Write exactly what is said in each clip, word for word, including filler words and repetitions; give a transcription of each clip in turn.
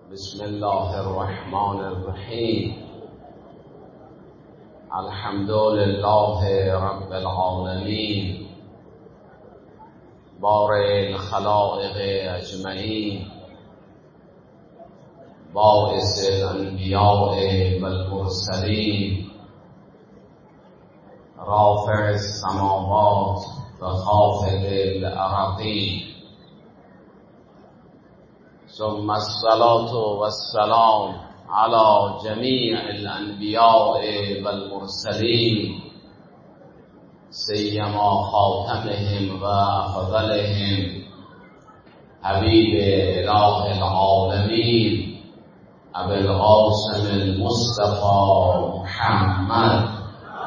بسم الله الرحمن الرحیم. الحمد لله رب العالمین، بارئ الخلائق اجمعین، باعث الانبیاء والمرسلین، رافع السماوات و خافض الارضین، ثم الصلاة والسلام على جميع الأنبياء والمرسلين، سيما خاتمهم وأفضلهم حبيب إله العالمين أبي القاسم المصطفى محمد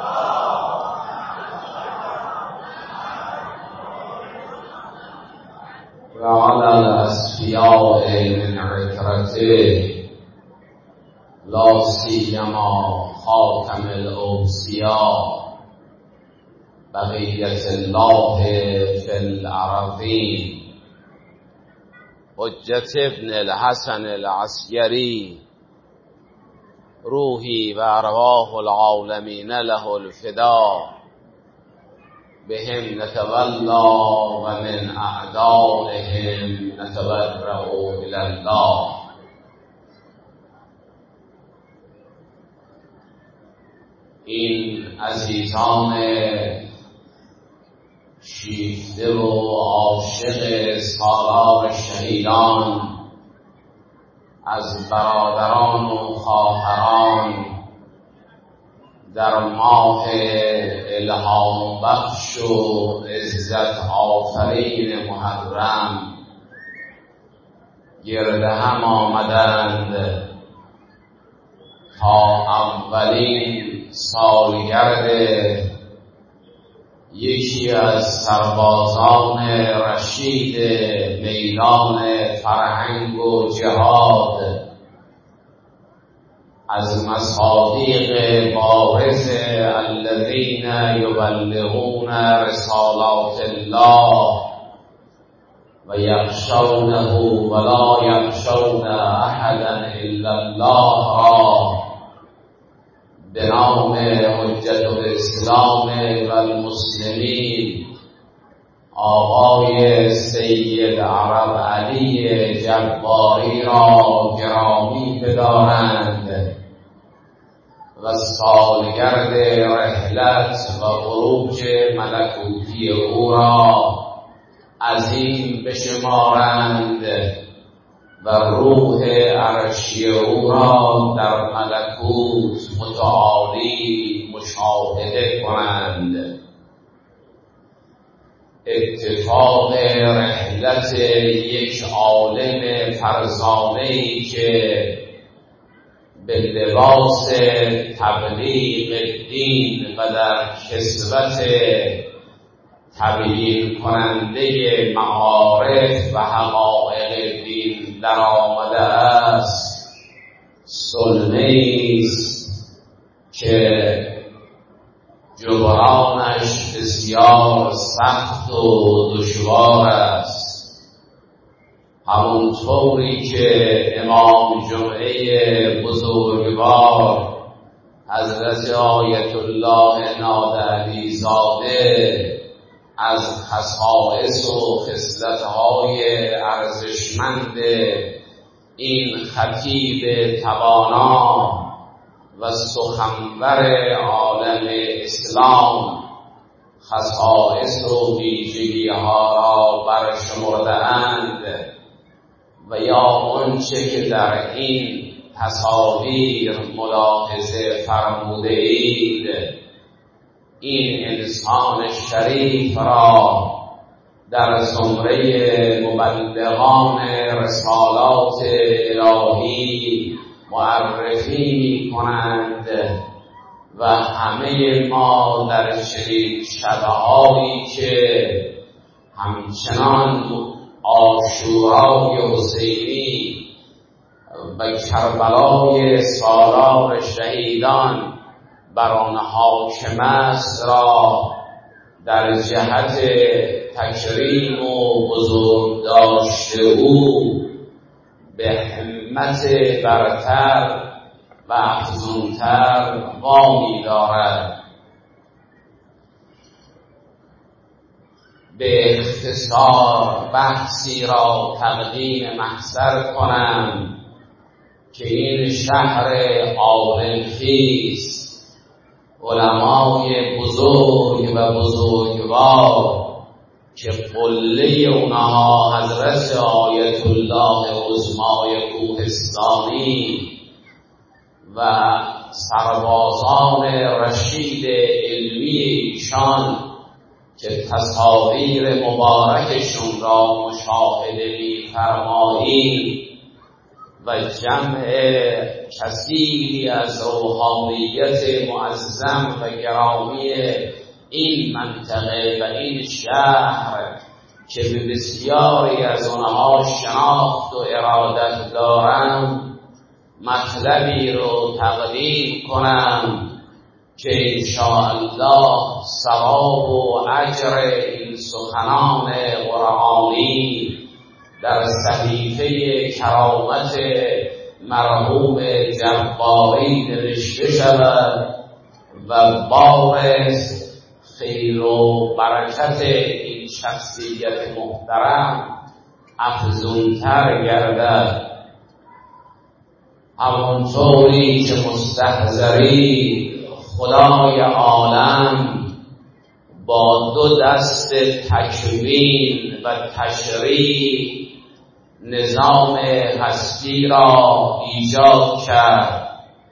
وعلى الأصفياء من عترته، لا سيما خاتم الأوصياء بقية الله في الأرضين، حجة ابن الحسن العسكري، روحي وأرواح العالمين له الفداء، بهم نتولى ومن أعدائهم نتبرأ إلى الله. این عزیزان شیفته و عاشق سالار شهیدان از برادران و خواهران در ماه الهام بخش و عزت آفرین محرم گرد هم آمدند تا اولین سالگرد یکی از سربازان رشید میدان فرهنگ و جهاد، از مصادیق بارز الذین یبلغون رسالات الله و یخشونه ولا یخشون احدا الا الله را به نام حجت الاسلام و المسلمین آقای سید عرب علی جباری را گرامی بدارند و سالگرد رحلت و خروج ملکوتی او را عظیم بشمارند و روح عرشی او را در ملکوت متعالی مشاهده کنند. اتفاق رحلت یک عالم فرزانه‌ای که به لباس تبلیغ دین و در کسوت تبیین کننده معارف و حقایق دین در آمده است، سلمه‌ای است که جبرانش بسیار سخت و دشوار است. همونطوری که امام جمعه بزرگوار حضرت آیت الله نادعلی زاده از خصائص و خصلت‌های ارزشمند این خطیب توانا و سخنور عالم اسلام خصائص و ویژگی‌ها را برشمرده‌اند و یا آنچه که در این تصاویر ملاحظه فرموده اید، این انسان شریف را در زمره مبلغان رسالات الهی معرفی می کنند و همه ما در چنین شبهایی که همچنان عاشورای حسینی و کربلای سالار شهیدان بر آن حاکم است را در جهت تکریم و بزرگداشت او به همت برتر و افزونتر وامی دارد. به اختصار بحثی را تقدیم محضر کنم که این شهر عالمخیز، علمای بزرگ و بزرگوار که قله اونها حضرت آیت الله عظمای کوهستانی و سربازان رشید علمی ایشان که تصاویر مبارکشون را مشاهده می‌فرماییم و جمع کثیری از روحانیت معظم و گرامی این منطقه و این شهر که به بسیاری از آنها شناخت و ارادت دارم مطلبی رو تقدیم کنم که انشاءالله ثواب و اجر این سخنان قرآنی در صحیفه کرامت مرحوم جباری نوشته شود و باعث خیر و برکت این شخصیت محترم افزونتر گردد. همانطوری که مستحضری خدای عالم با دو دست تکوین و تشریع نظام هستی را ایجاد کرد.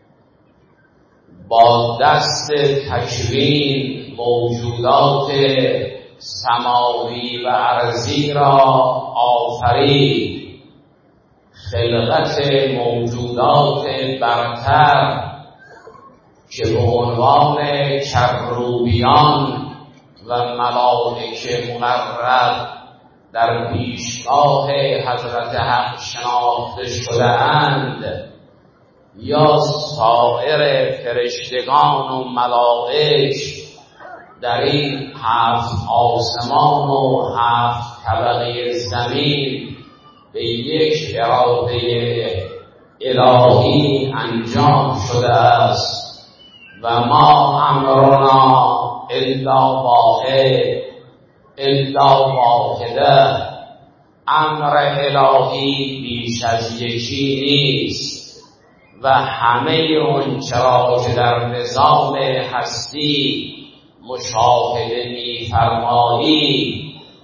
با دست تکوین موجودات سماوی و ارضی را آفرید. خلقت موجودات برتر که به عنوان کروبیان و ملائکه مقرب در پیشگاه حضرت حق شناخته شده اند یا سایر فرشتگان و ملائک در این هفت آسمان و هفت طبقه زمین به یک اراده الهی انجام شده است و ما امرنا الا واحد الا واحده. امر الهی بیش از یکی نیست و همه اون چرا که در نظام هستی مشاهده می‌فرمایید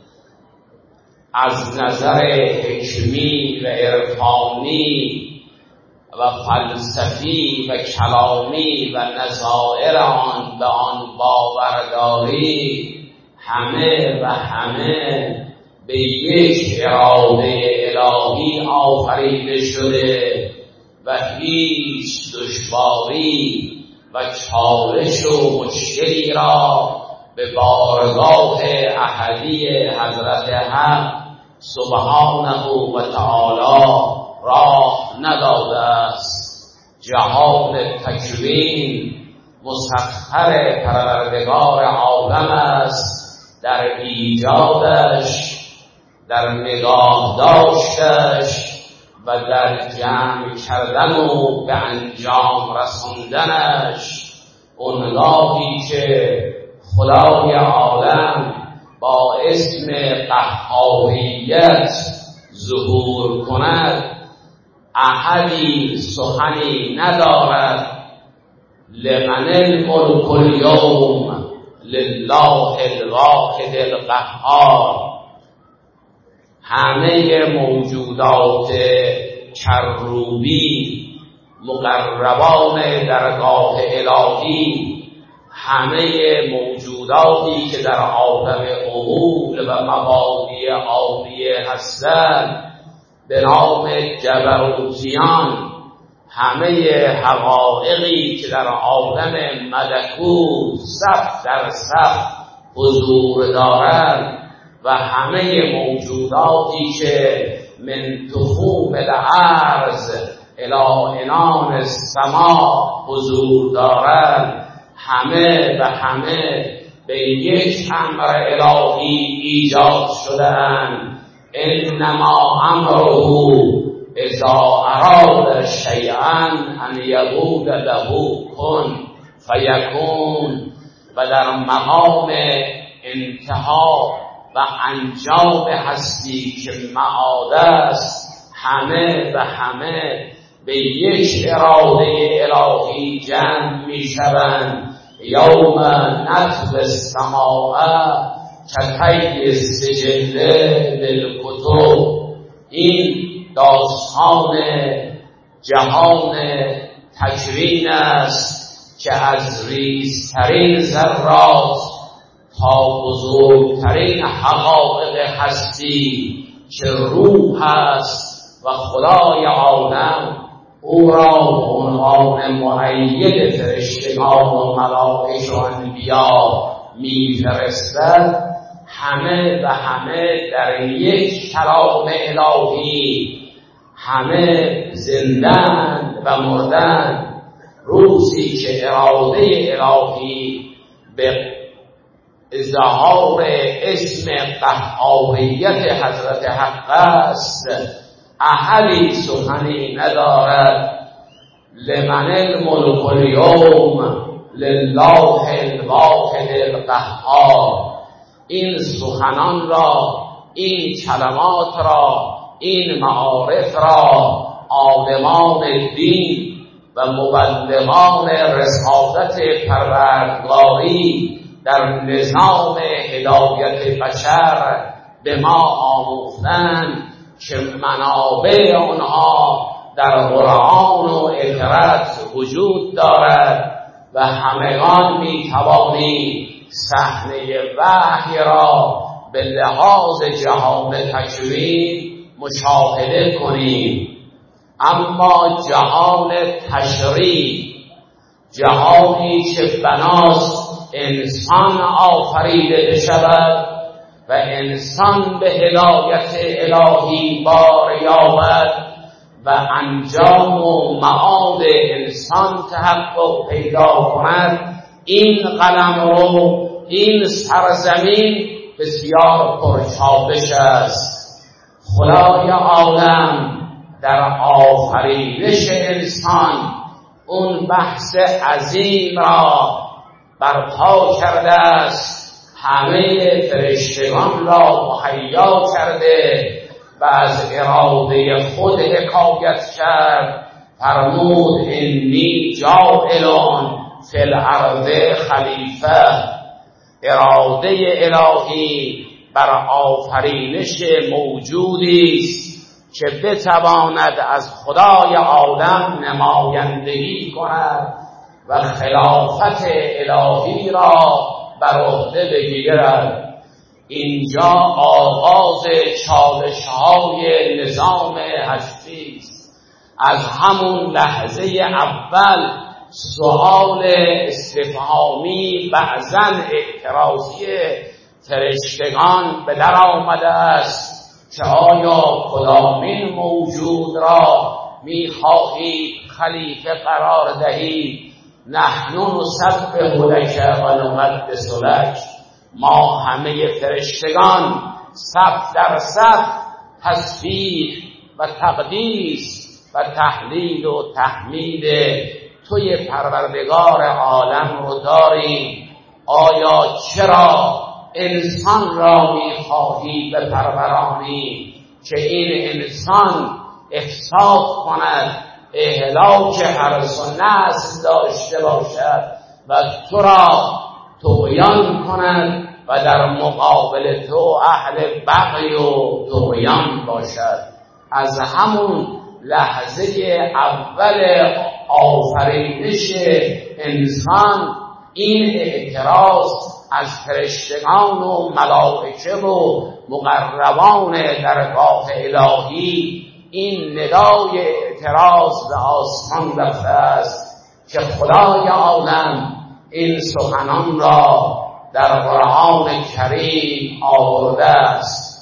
از نظر حکمی و عرفانی و فلسفی و کلامی و نظائر آن به آن باورداری همه و همه به یک اراده الهی آفریده شده و هیچ دشواری و چالش و مشکلی را به بارگاه احدی حضرت حق سبحانه و تعالی راه نداده است. جهان تکوین مسخر پروردگار عالم است در ایجادش، در نگاه داشتش و در جمع کردن و به انجام رساندنش. اونگاهی که خدای عالم با اسم قهاریت ظهور کند احدی سخنی ندارد. لمن الملک اليوم لله الواحد القهار. همه موجودات کروبی مقربان درگاه الهی، همه موجوداتی که در عالم امور و مبادی عالیه هستند به نام جبروتیان، همه حقایقی که در عالم ملکوت صف در صف حضور دارند و همه موجوداتی که من تخوم الارض الی عنان السما حضور دارند، همه و همه به یک امر الهی ایجاد شده‌اند. انما امره اذا اراد شیئا ان یقول له کن فیکون، و در مقام انتها و انجام هستی که معاد است، همه و همه به یک اراده الهی جمع می شوند. یوم نطوی السماء کطی السجل للکتب. این داستان جهان تکوین است که از ریزترین ذرات تا بزرگترین حقایق هستی که روح است و خدای عالم او را به عنوان مؤید فرشتگان و ملائکه و انبیا می‌فرستد، همه و همه در یک کلام الهی، همه زندند و مردند. روزی که اراده الهی به اظهار اسم قهاریت حضرت حق است، احدی سخنی ندارد. لمن الملک الیوم لله الواحد القهار. این سخنان را، این کلمات را، این معارف را عالمان دین و مبلغان رسالت پروردگاری در نظام هدایت بشر به ما آموختند که منابع آنها در قرآن و اطرت وجود دارد و همگان می توانیم صحنه وحی را به لحاظ جهان تکوین مشاهده کنیم. اما جهان تشریع، جهانی که بناست انسان آفریده بشود و انسان به هدایت الهی بار یابد و انجام و معاد انسان تحقق پیدا کند، این قلمرو، این سرزمین بسیار پرچابش است. خدای عالم در آفرینش انسان اون بحث عظیم را برپا کرده است، همه فرشتگان را مهیا کرده و از اراده خود حکایت کرد. فرمود انی جاعلون فی الارض خلیفه. اراده الهی بر آفرینش موجودی است که بتواند از خدای عالم نمایندگی کند و خلافت الهی را بر عهده بگیرد. اینجا آغاز چالش‌های نظام هستی است. از همون لحظه اول سؤال استفهامی بعضاً اعتراضی فرشتگان به در آمده است که آیا کدامین موجود را می‌خواهید خلیفه قرار دهید؟ نحن نسبح لک و نقدس لک. ما همه فرشتگان صف در صف تسبیح و تقدیس و تحلیل و تحمید توی پروردگار عالم رو داریم. آیا چرا انسان را میخواهی به پرورانی که این انسان احساس کند اهلاک حرص و نسل داشته باشد و تو را طغیان کند و در مقابل تو اهل بغی و طغیان باشد؟ از همون لحظه اول آفرینش انسان این اعتراض از فرشتگان و ملائکه و مقربان درگاه الهی، این ندای اعتراض به آسمان رفته است که خدای عالم این سخنان را در قرآن کریم آورده است.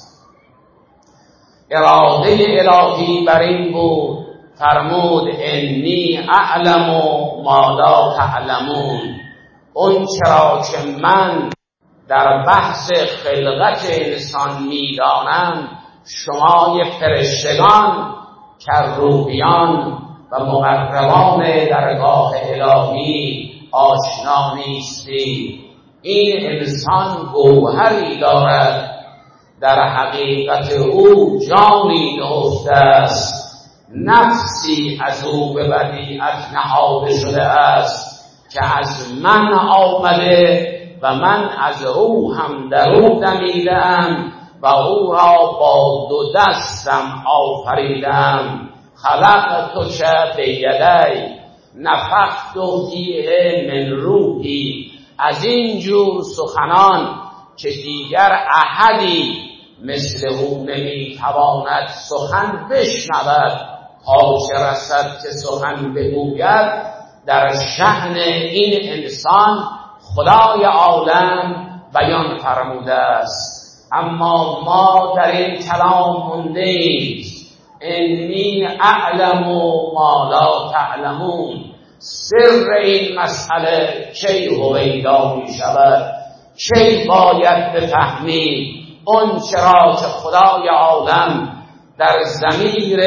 اراده الهی بر این بود، فرمود انی اعلم ما لا تعلمون. اون چرا که من در بحث خلقت انسان میدانم، شما فرشتگان کروبیان و مقربان درگاه الهی آشنا نیستی. این انسان گوهری دارد، در حقیقت او جانی نهفته است، نفسی از او به بدیعت نهاده شده است که از من آمده و من از روحم در او دمیدم و او را با دو دستم آفریدم. خلقتک بیدی نفخت فیه من روحی. از این جور سخنان که دیگر احدی مثل او نمیتواند سخن بشنود تا چه رسد که سخن بگوید، در شأن این انسان خدای عالم بیان فرموده است. اما ما در این کلام مونده ایم. انی اعلم ما لا تعلمون. سر این مسئله کی هویدا می شود؟ کی باید بفهمید اون چرا که خدای عالم در ضمیر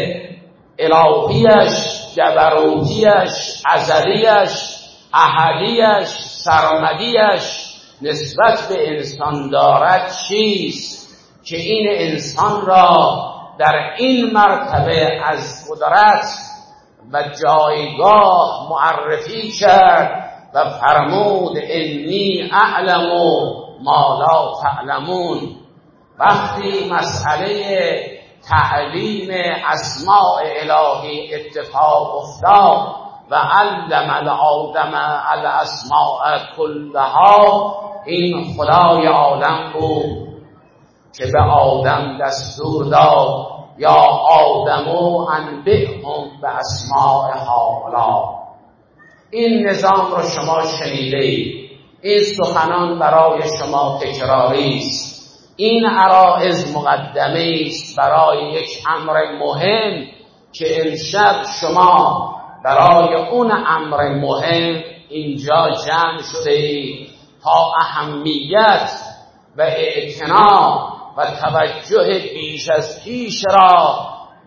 الهیش، جبروتیش، ازلیش، احدیش، سرمدیش نسبت به انسان دارد چیست که این انسان را در این مرتبه از قدرت و جایگاه معرفی کرد و فرمود انی اعلم ما لا تعلمون. وقتی مسئله تعلیم اسماء الهی اتفاق افتاد و علم الآدم الاسماء کلها، این خدای عالم بود که به آدم دستور داد یا آدمو انبئهم به اسماء هؤلاء. این نظام رو شما شنیده اید، این سخنان برای شما تکراری است. این عرائض مقدمه است برای یک امر مهم که امشب شما برای اون امر مهم اینجا جمع شده اید تا اهمیت و اعتنا و توجه بیش از پیش را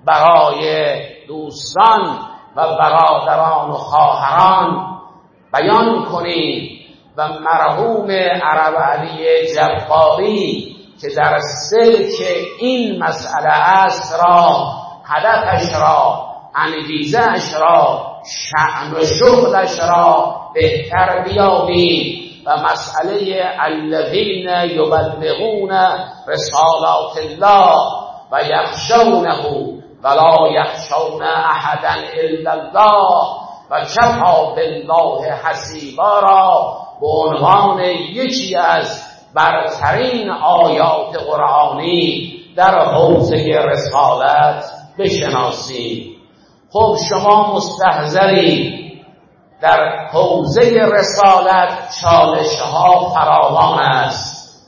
برای دوستان و برادران و خواهران بیان کنید و مرحوم عرب علی جباری که در سلک این مسئله است را، هدفش را، انگیزش را، شأن و شغلش را بهتر بیابید و مسئله الذین یبلغون رسالات الله و یخشونه ولا یخشون احدا الا الله و کفی بالله حسیبا را به عنوان یکی از برترین آیات قرآنی در حوزه رسالت بشناسید. خب شما مستحضرید در حوزه رسالت چالش ها فراوان است.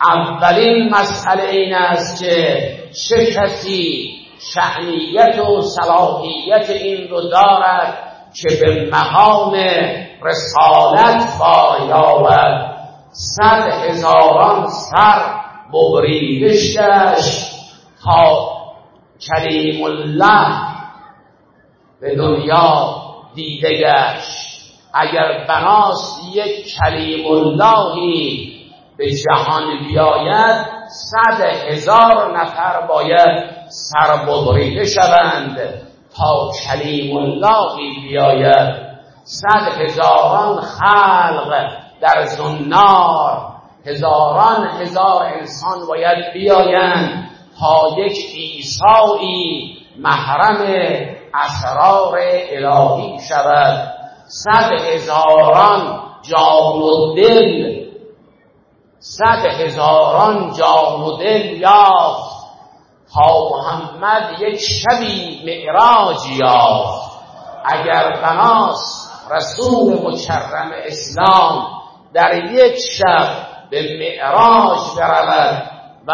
اولین مسئله این است که چه کسی شأنیت و صلاحیت این رو دارد که به مقام رسالت بایابد. صد هزاران سر ببریدش گشت تا کلیم الله به دنیا دیده گشت. اگر بناست یک کلیم اللهی به جهان بیاید، صد هزار نفر باید سر ببریده شوند تا کلیم اللهی بیاید. صد هزاران خلق در زنار، هزاران هزار انسان باید بیایند تا یک عیسایی محرم اسرار الهی شود. صد هزاران جان و دل صد هزاران جان و دل یافت تا محمد یک شبی معراج یافت. اگر بناست رسول مکرم اسلام در یک شب به معراج برود و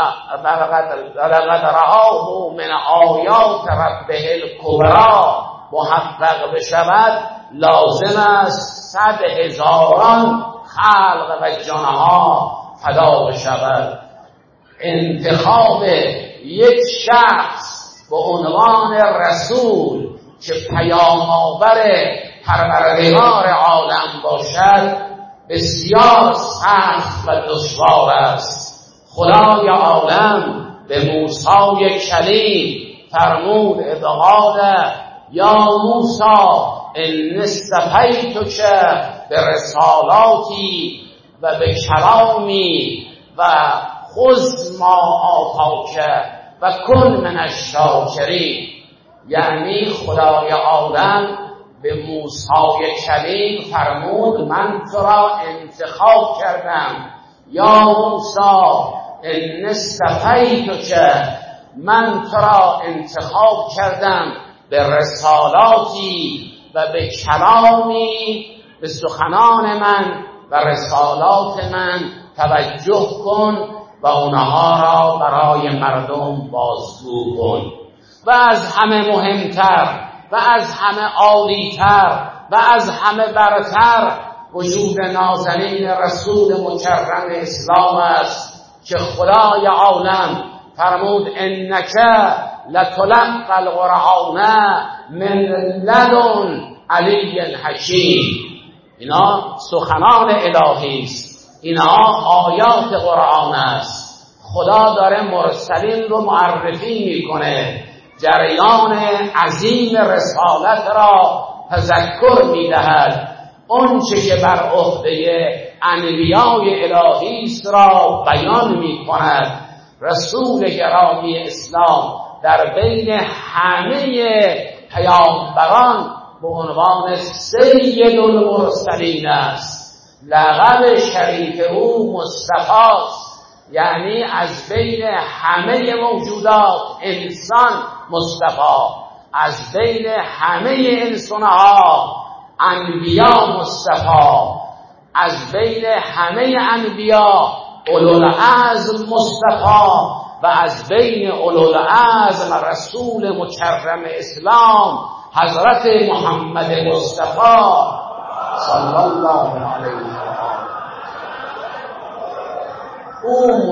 لقد رآه من آیات ربه الکبری محقق بشود، لازم است صد هزاران خلق و جانها فدا بشود. انتخاب یک شخص به به عنوان رسول که پیام آور پروردگار عالم باشد بسیار سخت و دشوار است. خدای عالم به موسی کلیم فرمود اذ قال یا موسی ان اصطفیتک برسالاتی و به کلامی و خذ ما آتاک و کن من الشاکرین. یعنی خدای عالم به موسی کلیم فرمود من تو را انتخاب کردم یا موسی ان اصطفیتک، من تو را انتخاب کردم به رسالاتی و به کلامی، به سخنان من و رسالات من توجه کن و اونها را برای مردم بازگو کن. و از همه مهمتر و از همه عالیتر و از همه برتر وجود نازنین رسول مکرم اسلام است که خدای عالم فرمود انک لتلقی القرآن من لدن علی حکیم. اینا سخنان الهی است، اینا آیات قرآن است. خدا داره مرسلین رو معرفی میکنه، جریان عظیم رسالت را تذکر میدهد، اون چه که بر عهده انبیای الهی است را بیان میکند. رسول گرامی اسلام در بین همه پیامبران به عنوان سید المرسلین است. لقب شریف او مصطفی است، یعنی از بین همه موجودات انسان مصطفی، از بین همه انسانها انبیا مصطفی، از بین همه انبیا اولوالعزم مصطفی و از بین اولوالعزم رسول مکرم اسلام حضرت محمد مصطفی صلی الله علیه و آله. او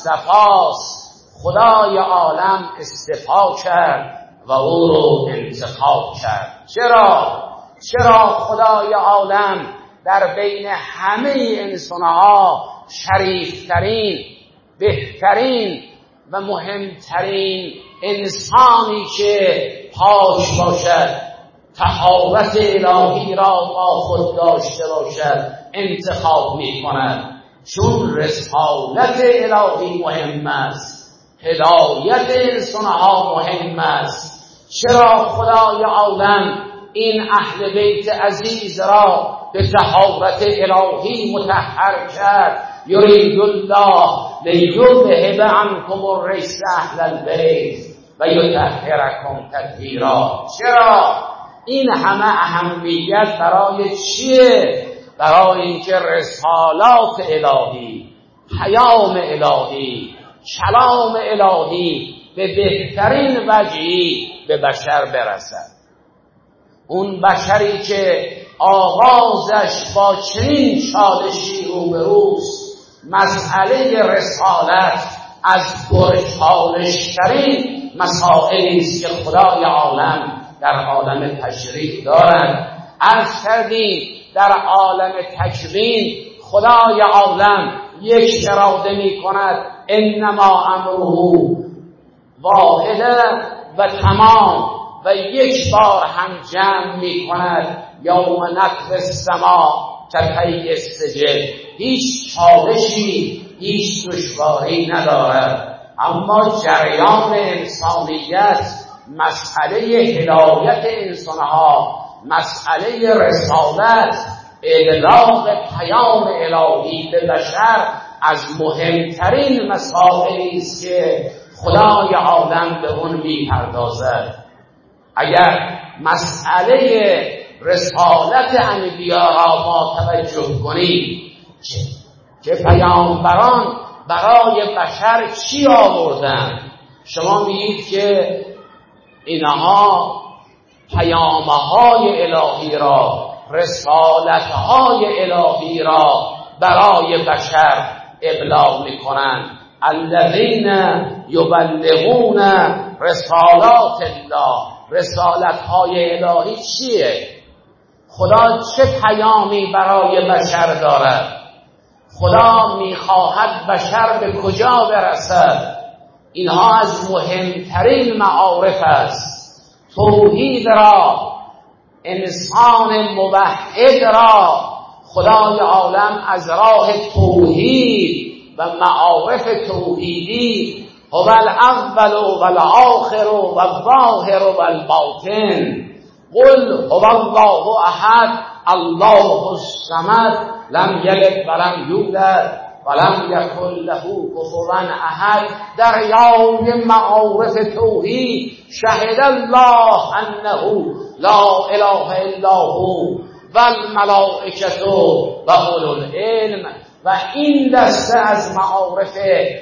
مصطفی خدای عالم اصطفا کرد و او رو انتخاب کرد. چرا؟ چرا خدای عالم در بین همه انسانها شریفترین، بهترین و مهمترین انسانی که پاک باشد، طهارت الهی را با خود داشته باشد انتخاب می کند؟ چون رسالت الهی مهم است، هدایت انسانها مهم است. چرا خدای عالم این اهل بیت عزیز را به طهارت الهی مطهر کرد؟ یرید الله لیذهب عنکم الرجس اهل البیت و یطهرکم تطهیرا. چرا این همه اهمیت برای چیه؟ برای اینکه رسالات الهی، پیام الهی، کلام الهی به بهترین وجهی به بشر برسد. اون بشری که آغازش با چنین چالشی روبروست، مسئله رسالت از پرچالش‌ترین مسائلی است که خدای عالم در عالم تشریع دارد. عرض کردیم در عالم تکوین خدای عالم یک اراده می کند، انما امره واحده و تمام، و یک بار هم جمع می کند. یوم نطوی السما کطی السجل. هیچ چالشی، هیچ دشواری ندارد. اما جریان انسانیت، مسئله هدایت انسانها، مسئله رسالت، ابلاغ پیام الهی به بشر از مهمترین مسائلی است که خدای عالم به اون میپردازد. اگر مسئله رسالت انبیا را ما توجه کنیم که پیامبران برای بشر چی آوردن، شما میگید که اینها پیامهای الهی را، رسالتهای الهی را برای بشر ابلاغ میکنند. الذین یبلغون رسالات الله. رسالت های الهی چیه؟ خدا چه پیامی برای بشر دارد؟ خدا میخواهد بشر به کجا برسد؟ اینها از مهمترین معارف است. توحید را، انسان موحد را خدای عالم از راه توحید و معارف توحیدی هو الاول و الاخر و الظاهر و الباطن. قل هو الله احد الله الصمد لم یلد ولم یولد ولم یکن له کفوا احد. دریای معارف توحید. شهد الله انه لا اله الا هو و الملائکه و اولو العلم. و این دسته از معارف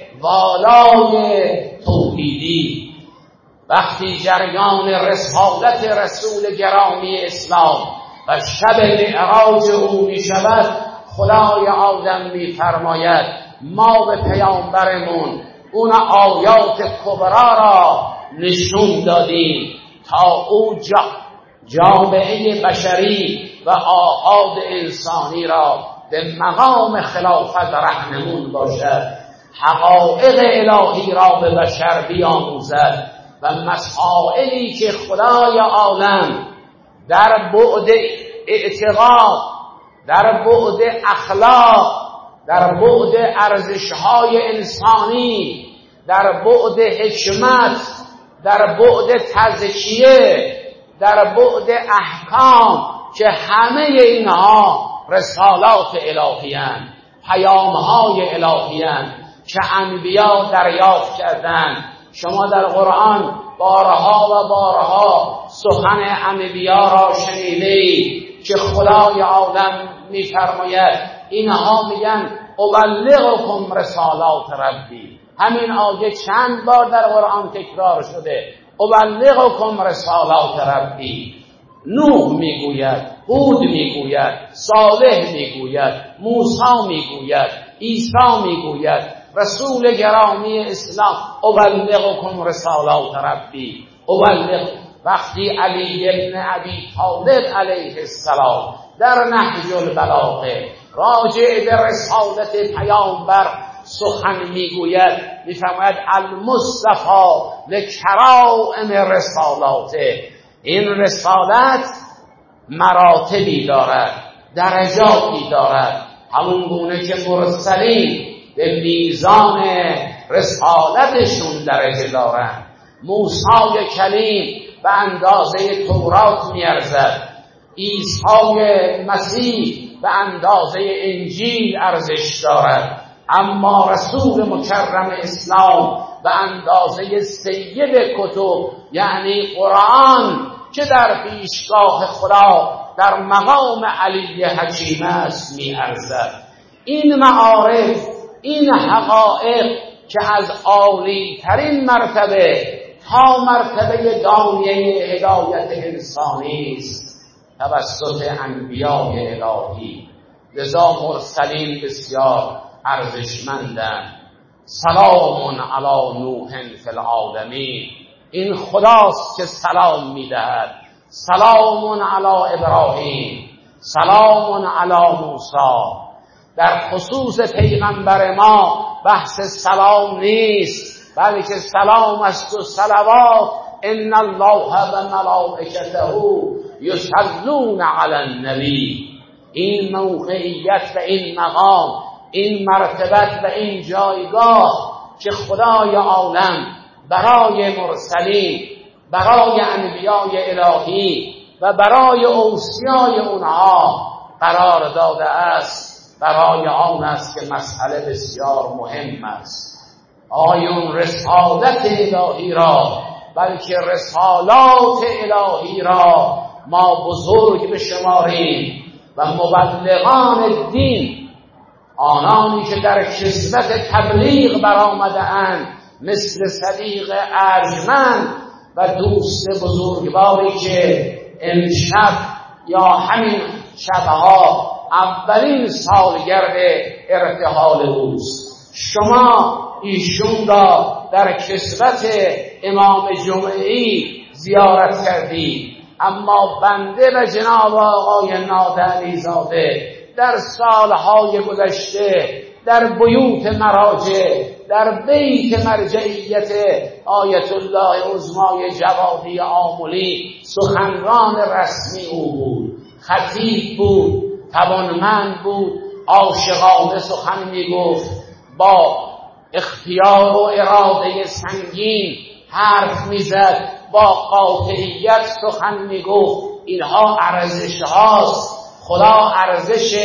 والای توحیدی وقتی جریان رسالت رسول گرامی اسلام و شب معراج او می شود، خدای عالم می فرماید ما به پیامبرمون اون آیات کبرا را نشون دادیم تا او جا جامعه بشری و آحاد انسانی را به مقام خلافت رهنمون باشد، حقایق الهی را به بشر بیاموزد و مسائلی که خدای عالم در بعد اعتقاد، در بعد اخلاق، در بعد ارزش‌های انسانی، در بعد حکمت، در بعد تزکیه، در بعد احکام، که همه اینها رسالات الهی اند، پیام‌های الهی اند که انبیا دریافت کردند. شما در قرآن بارها و بارها سخن انبیا را شنیدید که خدای عالم می‌فرماید اینها میگن ابلغکم رسالات ربی. همین آیه چند بار در قرآن تکرار شده. ابلغکم رسالات ربی. نوح میگوید، هود میگوید، صالح میگوید، موسی میگوید، عیسی میگوید، رسول گرامی اسلام ابلغکم رسالات ربی. ابلغ. وقتی علی ابن ابی طالب علیه السلام در نهج البلاغه راجع به رسالت پیامبر سخن میگوید، میفرماید المصطفی لکرائم رسالاته. این رسالت مراتبی دارد، درجاتی دارد، همون گونه که مرسلین به میزان رسالتشون درجه دارند. موسی کلیم به اندازه تورات میارزد، عیسی مسیح به اندازه انجیل ارزش دارد، اما رسول مکرم اسلام به اندازه سید کتب یعنی قرآن که در پیشگاه خدا در مقام علی حکیم است می ارزد. این معارف، این حقایق که از عالی ترین مرتبه تا مرتبه دانیه هدایت انسانی است توسط انبیاء الهی، لذا مرسلین بسیار ارزشمندند. سلام علی نوح فی العالمین. این خداست که سلام میدهد. سلام علی ابراهیم، سلام علی موسی. در خصوص پیغمبر ما بحث سلام نیست، بلکه سلام است و صلوات. ان الله و ملائکته یصلون علی النبی. این موقعیت و این مقام، این مرتبت و این جایگاه که خدای عالم برای مرسلین، برای انبیاء الهی و برای اوصیای اونها قرار داده است، برای آن است که مسئله بسیار مهم است. آیون رسالت الهی را، بلکه رسالات الهی را ما بزرگ بشماریم و مبلغان دین، آنانی که در کسبت تبلیغ برآمده اند، مثل صدیق ارجمند و دوست بزرگواری که امشب یا همین شبها اولین سالگرد ارتحال اوست، شما ایشون را در کسوت امام جمعی زیارت کردید، اما بنده و جناب آقای نادعلی زاده در سالهای گذشته در بیوت مراجع، در بیت مرجعیت آیت الله عظمای جوادی آملی سخنران رسمی او بود، خطیب بود، توانمند بود، عاشقانه سخن میگفت، با اختیار و اراده سنگین حرف میزد، با قاطعیت سخن میگفت. اینها ارزش هاست. خدا ارزش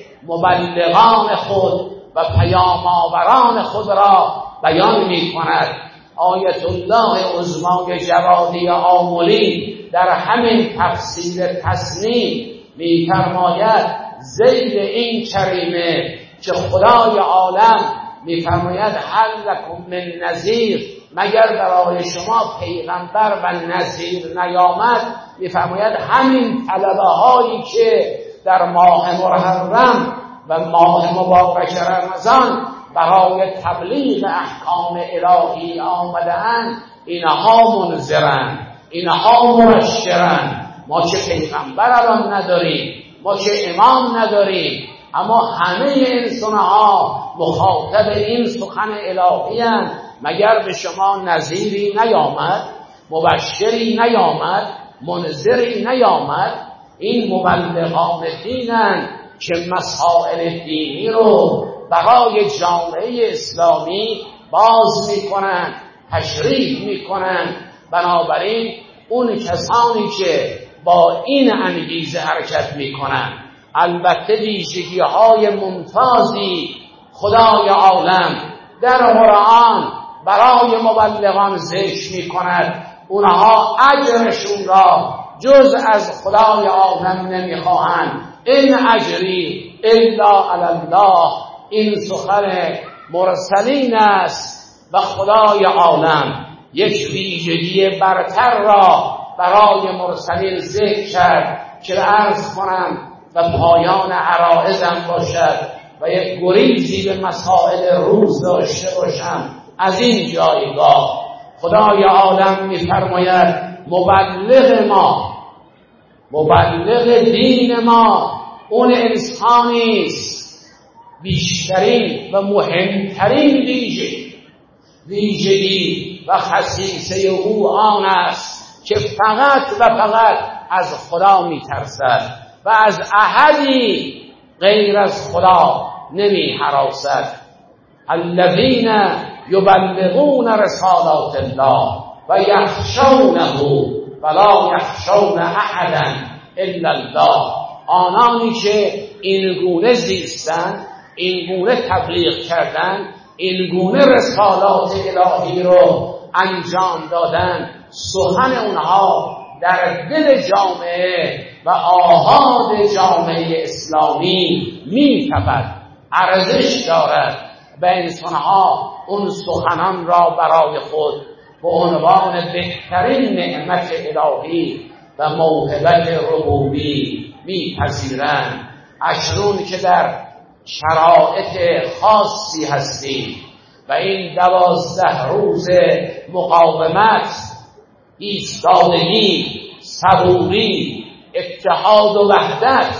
مبلغان خود و پیام آوران خود را بیان می کند. آیت الله عظمای جوادی آملی در همین تفسیر تسنیم می فرماید زید این کریمه که خدای عالم می فرماید هل لکم من نذیر، مگر برای شما پیغمبر و نذیر نیامد؟ می فرماید همین طلبه هایی که در ماه محرم و ماه مبارک رمضان برای تبلیغ احکام الهی آمده‌اند، اینها منذرن، اینها مبشرن. ما چه پیغمبر الان نداریم، ما چه امام نداریم، اما همه انسانها مخاطب این سخن الهی اند. مگر به شما نذیری نیامد، مبشری نیامد، منذری نیامد؟ این مبلغان دینند که مسائل دینی رو برای جامعه اسلامی باز میکنن، تشریح میکنن. بنابراین اون کسانی که با این انگیزه حرکت میکنن، البته ویژگی های ممتازی خدای عالم در قرآن برای مبلغان ذکر میکند، اونها اجرشون را جز از خدای عالم نمیخواهند. این اجری الا علی الله، این سخن مرسلین است و خدای عالم یک ویژگی برتر را برای مرسلین ذکر کرد که عرض کنم و پایان عرائضم باشد و یک گریزی به مسائل روز داشته باشم. از این جایگاه خدای عالم می‌فرماید مبلغ ما، مبلغ دین ما اون انسانی است بیشترین و مهمترین ویژگی ویژگی و خصیصه او آن است که فقط و فقط از خدا میترسد و از احدی غیر از خدا نمی هراسد. الذین یبلغون رسالات الله و یخشونه ولا یخشون احدا الا الله. آنانی که این گونه زیستن، این گونه تبلیغ کردن، این گونه رسالات الهی رو انجام دادن، سخن اونها در دل جامعه و آحاد جامعه اسلامی می‌تپد، ارزش دارد و انسانها اون سخنان را برای خود به عنوان بهترین نعمت الهی و موهبت ربوبی میپذیرند. اکنون که در شرایط خاصی هستیم و این دوازده روز مقاومت، ایستادگی، صبوری، اتحاد و وحدت،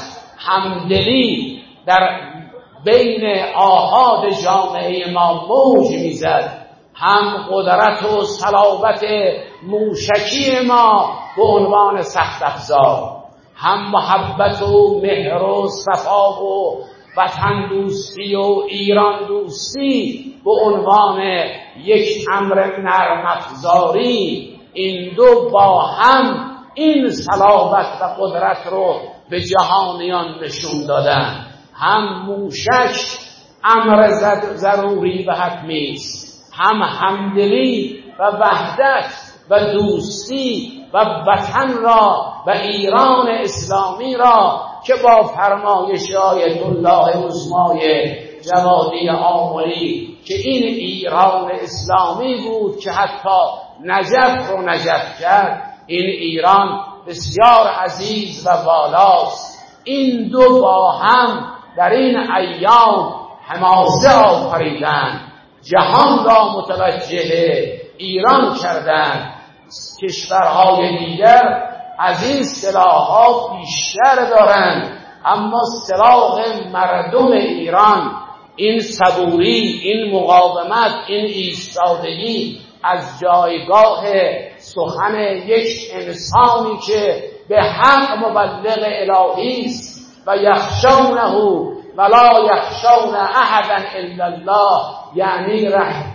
همدلی در بین آحاد جامعه ما موج میزد، هم قدرت و صلابت موشکی ما به عنوان سخت افزار، هم محبت و مهر و صفا و وطن دوستی و ایران دوستی به عنوان یک امر نرم افزاری، این دو با هم این صلابت و قدرت رو به جهانیان نشون دادن. هم موشک امر ضروری و حتمی است، هم همدلی و وحدت و دوستی و وطن را و ایران اسلامی را که با فرمایش آیت الله عظمای جوادی آملی که این ایران اسلامی بود که حتی نجف رو نجف کرد، این ایران بسیار عزیز و والاست. این دو با هم در این ایام حماسه آفریدند، جهان را متوجه ایران کردند. کشورهای دیگر از این سلاح‌ها بیشتر دارند، اما سلاح مردم ایران این صبوری، این مقاومت، این ایستادگی از جایگاه سخن یک انسانی که به حق مبلغ الهی است و یخشونه ولا یخشون احدا الا الله، یعنی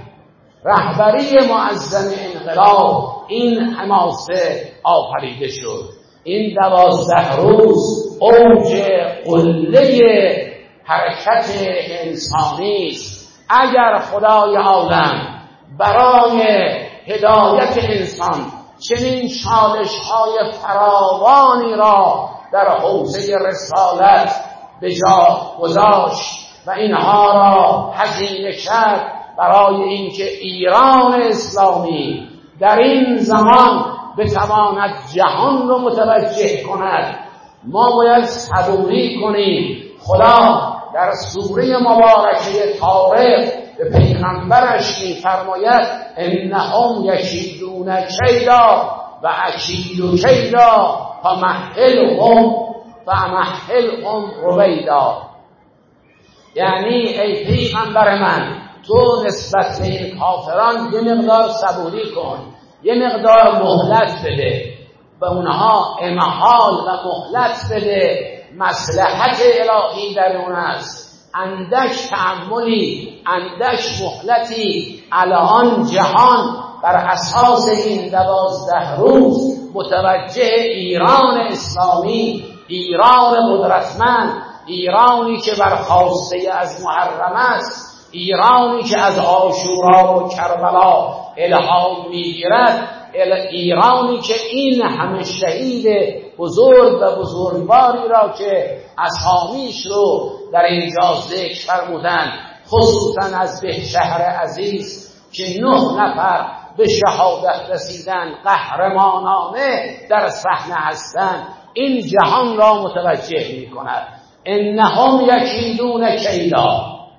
رهبری معظم انقلاب این حماسه آفریده شد. این دوازده روز اوج قله حرکت انسانی است. اگر خدای عالم برای هدایت انسان چنین چالش‌های فراوانی را در حوزه رسالت به جا گذاشت و اینها را هزینه کرد برای اینکه ایران اسلامی در این زمان بتواند جهان رو متوجه کند، ما باید صبوری کنیم. خدا در سوره مبارکه طارق به پیغمبرش می‌فرماید انهم یکیدون کیدا و اکید کیدا فمهلهم فمهلهم رویدا، یعنی ای پیغمبر من تو نسبت به این کافران یه مقدار صبوری کن، یه مقدار مهلت بده، به اونها امهال و مهلت بده، مصلحت الهی در اون است. اندک تأملی، اندک مهلتی الان جهان بر اساس این دوازده روز متوجه ایران اسلامی، ایران قدرتمند، ایرانی که برخاسته از محرم است، ایرانی که از عاشورا و کربلا الهام میگیرد، ایرانی که این همه شهید بزرگ و بزرگواری را که اسامیش رو در اینجا ذکر فرمودند، خصوصا از بهشهر عزیز که نه نفر به شهادت رسیدن، قهرمانانه در صحنه هستند، این جهان را متوجه می کند. انهم یکیدون کیدا،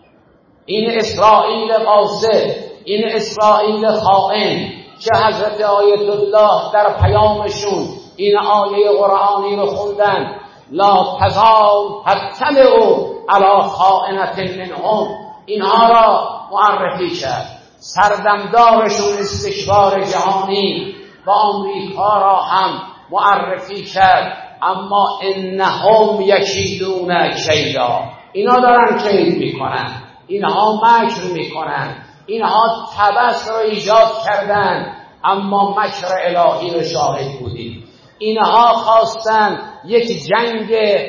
این اسرائیل قاصد، این اسرائیل خائن که حضرت آیت الله در پیامشون این آیه قرآنی رو خوندن، لا تزال تطلع علی خائنة منهم، اینها را معرفی کرد. سردمدارشون استکبار جهانی و آمریکا را هم معرفی کرد. اما انهم یکیدون کیدا، اینا دارن کید میکنن، اینها مکر میکنن، اینها طبس را ایجاد کردن، اما مکر الهی رو شاهد بودیم. اینها خواستن یک جنگ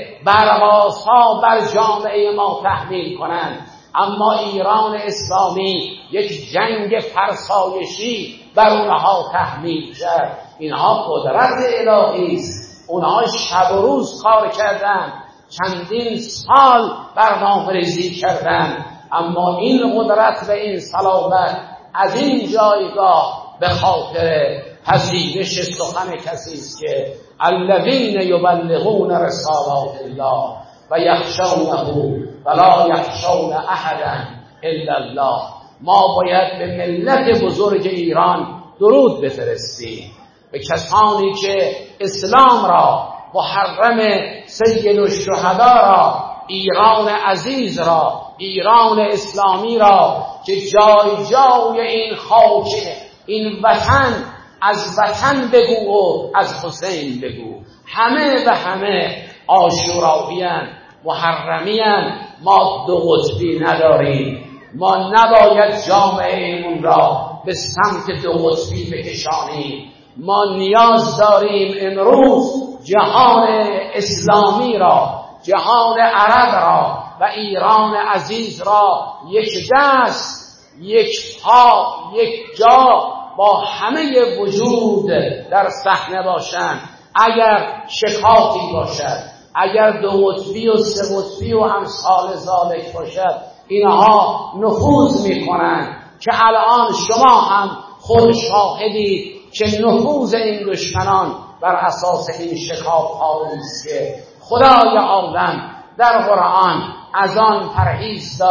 برقاسا بر جامعه ما تحمیل کنند، اما ایران اسلامی یک جنگ فرسایشی بر اونها تحمیل کرد. اینها قدرت الهی است، اونها شب و روز کار کردن، چندین سال برنامه ریزی کردن، اما این قدرت و این صلابت از این جایگاه به خاطر پذیرش سخن کسی است که الذین یبلغون رسالات الله و یخشونه ولا یخشون احدا الا الله. ما باید به ملت بزرگ ایران درود بفرستیم، به کسانی که اسلام را، محرم سید الشهدا را، ایران عزیز را، ایران اسلامی را که جای جای این خاک، این وطن، از وطن بگو و از حسین بگو، همه و همه عاشورایی‌اند، محرمی‌اند. ما دو قطبی نداریم، ما نباید جامعه‌مون را به سمت دو قطبی بکشانیم. ما نیاز داریم امروز جهان اسلامی را، جهان عرب را و ایران عزیز را یک دست، یک پا، یک جا با همه وجود در صحنه باشند. اگر شکافی باشد، اگر دو قطبی و سه قطبی و امثال ذالک باشد، اینها نفوذ میکنند که الان شما هم خود شاهدید که نفوذ این دشمنان بر اساس این شکاف ها است که خدای عالم در قرآن از آن پرهیز داد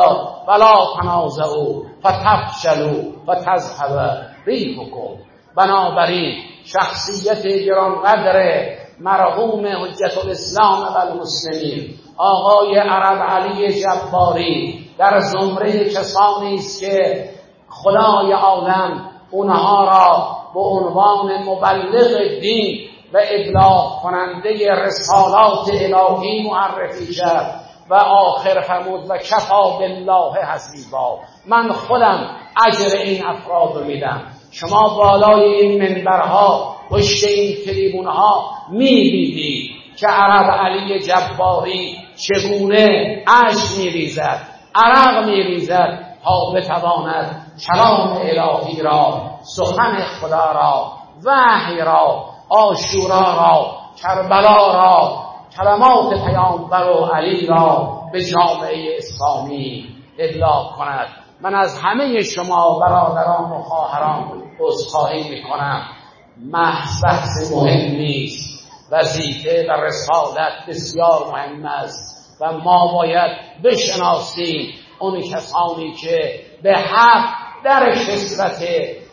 ولا تنازعوا فتفشلوا فتذهب ریحکم. بنابراین شخصیت گرانقدر مرحوم حجت الاسلام و المسلمین آقای عرب علی جباری در زمره کسانی است که خدای عالم اونها را به عنوان مبلغ دین و ابلاغ کننده رسالات الهی معرفی کرد و آخر فرمود و کفا بالله حسیبا. من خودم اجر این افراد رو میدم. شما بالای این منبرها پشت این تریبونها می‌بینید که عرب علی جباری چگونه اشک می‌ریزد، عرق می‌ریزد تا بتواند کلام الهی را، سخن خدا را، وحی را، عاشورا را، کربلا را، کلمات پیامبر و علی را به جامعه اسلامی ابلاغ کند. من از همه شما برادران و خواهران عذرخواهی میکنم. محض بحث مهم نیست، وظیفه و رسالت بسیار مهم است و ما باید بشناسیم اون کسانی که به حق در کسرت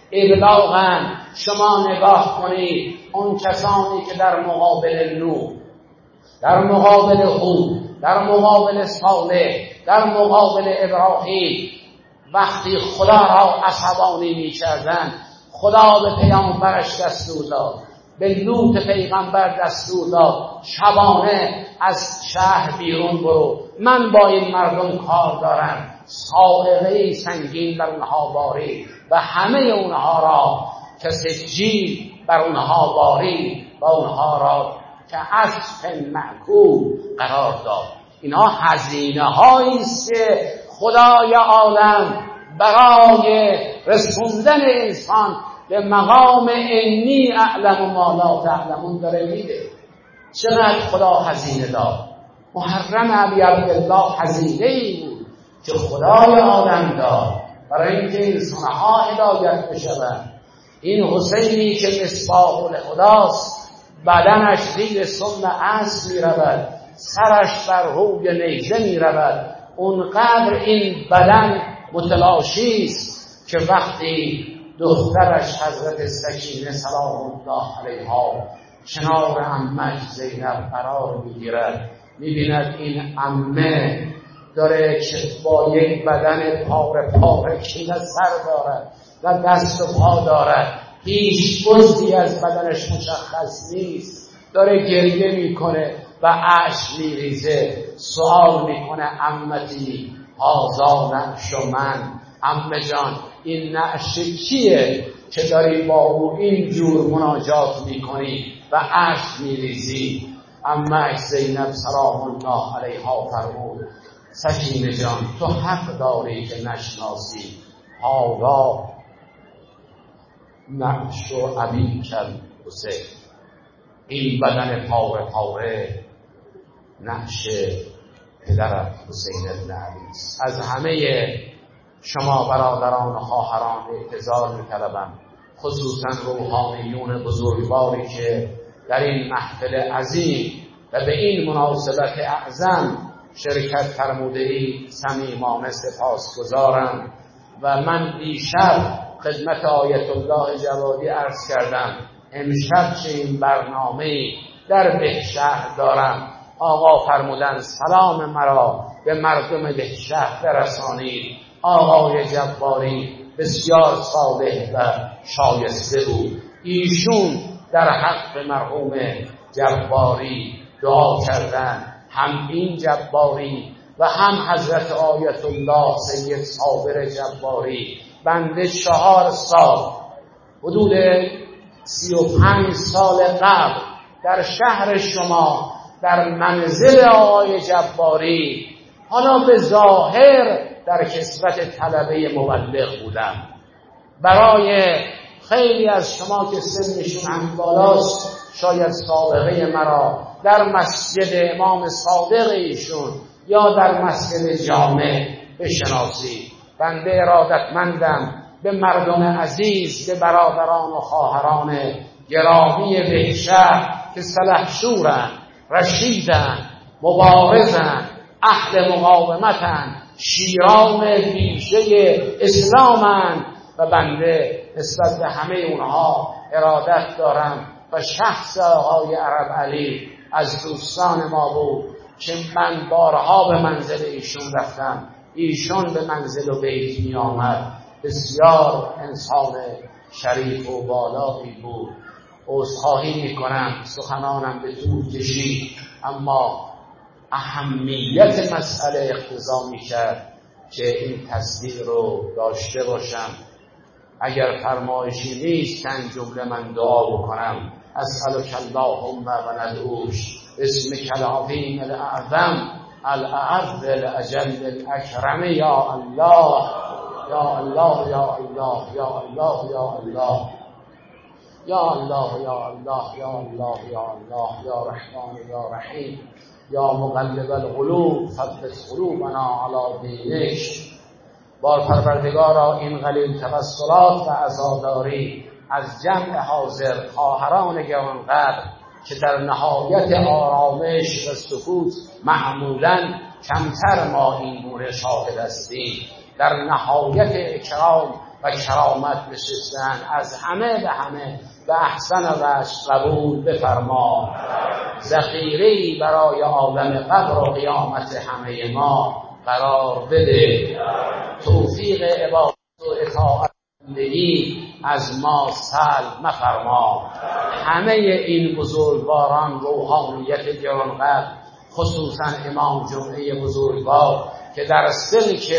ابلاغن. شما نگاه کنید اون کسانی که در مقابل نوح، در مقابل هود، در مقابل صالح، در مقابل ابراهیم وقتی خدا را عصبانی می کردن، خدا به پیامبرش دستور داد، به لوط پیغمبر دستور داد شبانه از شهر بیرون برو، من با این مردم کار دارم. صاعقه سنگین بر اونها بارید و همه اونها را که سجیل بر اونها بارید و اونها را که عصف معکول قرار داد. اینا هزینه هایی است که خدای عالم برای رسوندن انسان به مقام انی اعلم ما لا تعلمون داره میده. چقدر خدا هزینه داد. محرم ابی عبدالله هزینه ای بود که خدای عالم داد برای اینکه انسانها هدایت بشوند. این حسینی که مصباح الهداست، بدنش زیر سم اسب می رود، سرش بر روی نیزه می رود. اونقدر این بدن متلاشی است که وقتی دخترش حضرت سکینه سلام الله علیها کنار عمه‌اش زینب قرار میگیرد، میبیند این عمه داره که با یک بدن پاره پاره کینه سر دارد و دست و پا دارد، هیچ عضوی از بدنش مشخص نیست، داره گریه میکنه و اشک میریزه. سوال میکنه عمتی هذا نعش من، عمه جان این نعش کیه که داری با او اینجور مناجات میکنی و اشک میریزی؟ عمه زینب سلام الله علیها فرمود سکینه جان تو حق داری که نشناسی هذا نعش ابیک الحسین، این بدن پاره پاره نعش پدرت حسین بن علی است. از همه شما برادران و خواهران اعتذار می‌طلبم، خصوصا روحانیون بزرگواری که در این محفل عظیم و به این مناسبت اعظم شرکت فرموده‌اید. صمیمانه سپاسگزارم و من دیشب خدمت آیت الله جوادی عرض کردم امشب چه این برنامه در بهشهر دارم. آقا فرمودن سلام مرا به مردم بهشهر برسانید. آقای جباری بسیار صالح و شایسته بود. ایشون در حق مرحوم جباری دعا کردن، هم این جباری و هم حضرت آیت الله سید صابر جباری. بنده چهار سال حدود سی و پنج سال قبل در شهر شما در منزل آقای جباری، حالا به ظاهر در کسوت طلبه مبلغ بودم. برای خیلی از شما که سنشون هم بالاست شاید سابقه مرا در مسجد امام صادق ایشون یا در مسجد جامع بشناسید. بنده ارادتمندم به مردم عزیز، به برادران و خواهران گرامی بهشهر که سلحشورن، رشیدن، مبارزن، اهل مقاومتن، شیران بیشه اسلامند و بنده نسبت به همه اونها ارادت دارم و شخص آقای عرب علی از دوستان ما بود که من بارها به منزل ایشون رفتم، ایشون به منزل و بیت می آمد. بسیار انسان شریف و بالایی بود. عذرخواهی می کنم سخنانم به طول کشید، اما اهمیت مسئله اقتضا می کرد که این تصدیق رو داشته باشم. اگر فرمایشی نیست چند جمله من دعا بکنم. اسألک اللهم و ندعوش اسمک العظیم الاعظم الاعز الاجل الاکرم یا الله یا الله یا الله یا الله یا الله یا الله یا الله یا الله یا الله یا رحمان یا رحیم یا مقلب القلوب ثبت قلوبنا علی دینک. بار پروردگارا این قلیل توسلات و عزاداری از جمع حاضر خواهران گرانقدر که در نهایت آرامش و سکوت معمولاً کمتر ما این گونه شاهد هستیم، در نهایت اکرام و کرامت نشستن، از همه به همه به احسن وجه قبول بفرما. ذخیره‌ای برای عالم قبر و قیامت همه ما قرار بده. توفیق عبادت و اطاعت بندگی از ما سلب مفرما. همه این بزرگواران روحانیت گرانقدر، خصوصا امام جمعه بزرگوار که در سلک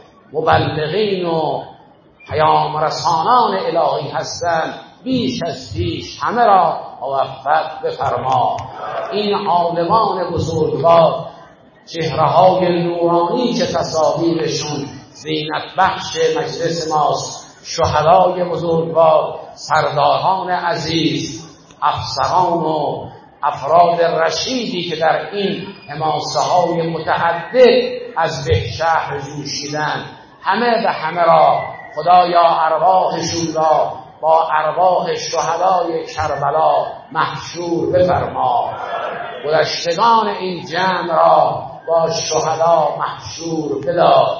مبلغین و پیام رسانان الهی هستند، بیش از پیش همه را موفق بفرما. این عالمان بزرگوار چهره‌های نورانی که تصاویرشون زینت بخش مجلس ماست، شهدای بزرگوار، سرداران عزیز، افسران و افراد رشیدی که در این حماسه های متعدد از به شهر جوشیدن، همه به همه را خدایا ارواحشون را با ارواح شهدای کربلا محشور بفرما. گذشتگان این جمع را با شهدا محشور بدار.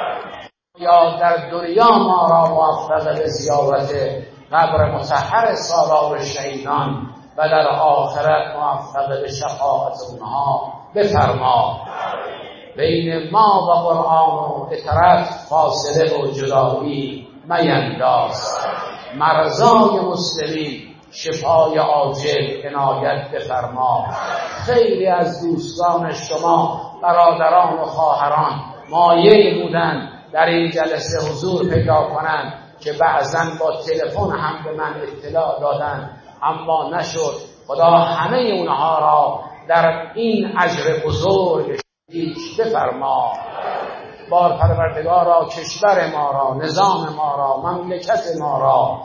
یا در دنیا ما را موفق به زیارت قبر مطهر سالار شهیدان و در آخرت موفق به شفاعت اونها بفرما. بین ما و قرآن و اطرت فاصله و جدایی مینداز. مرضای مسلمین شفای عاجل عنایت بفرما. خیلی از دوستان شما، برادران و خواهران مایل بودند در این جلسه حضور پیدا کنند که بعضاً با تلفن هم به من اطلاع دادند، اما نشد. خدا همه اونها را در این اجر بزرگ بفرما. بار پروردگارا کشور ما را، نظام ما را، مملکت ما را،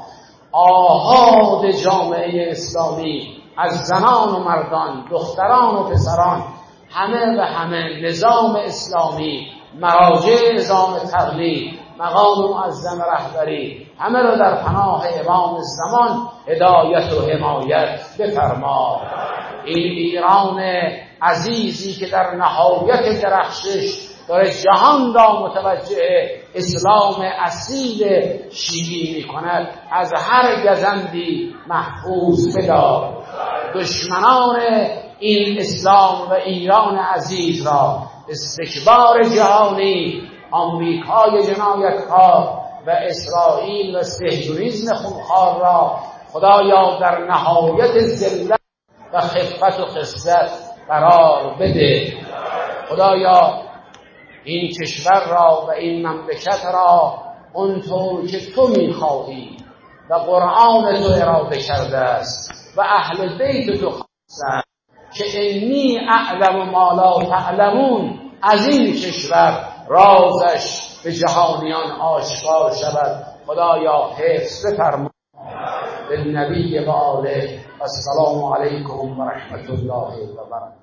آحاد جامعه اسلامی از زنان و مردان، دختران و پسران، همه و همه نظام اسلامی، مراجع نظام تبلیغ، مقام معظم رهبری، همه را در پناه امام زمان هدایت و حمایت بفرما. این ایران عزیزی که در نهایت درخشش داره جهان را متوجه اسلام اصیل شیعی می کند، از هر گزندی محفوظ بدار. دشمنان این اسلام و ایران عزیز را، استکبار جهانی، آمریکای جنایتکار و اسرائیل و صهیونیسم خونخوار را خدایا در نهایت ذلت و خفت و خسارت قرار بده. خدایا این کشور را و این مملکت را اونطور که تو میخواهی و قرآن تو اراده کرده است و اهل بیت تو خواستند که انی اعلم ما لا تعلمون، از این کشور رازش به جهانیان آشکار شود. خدایا حفظ بفرما. بالنبی و آله. السلام علیکم و رحمت الله و برکاته.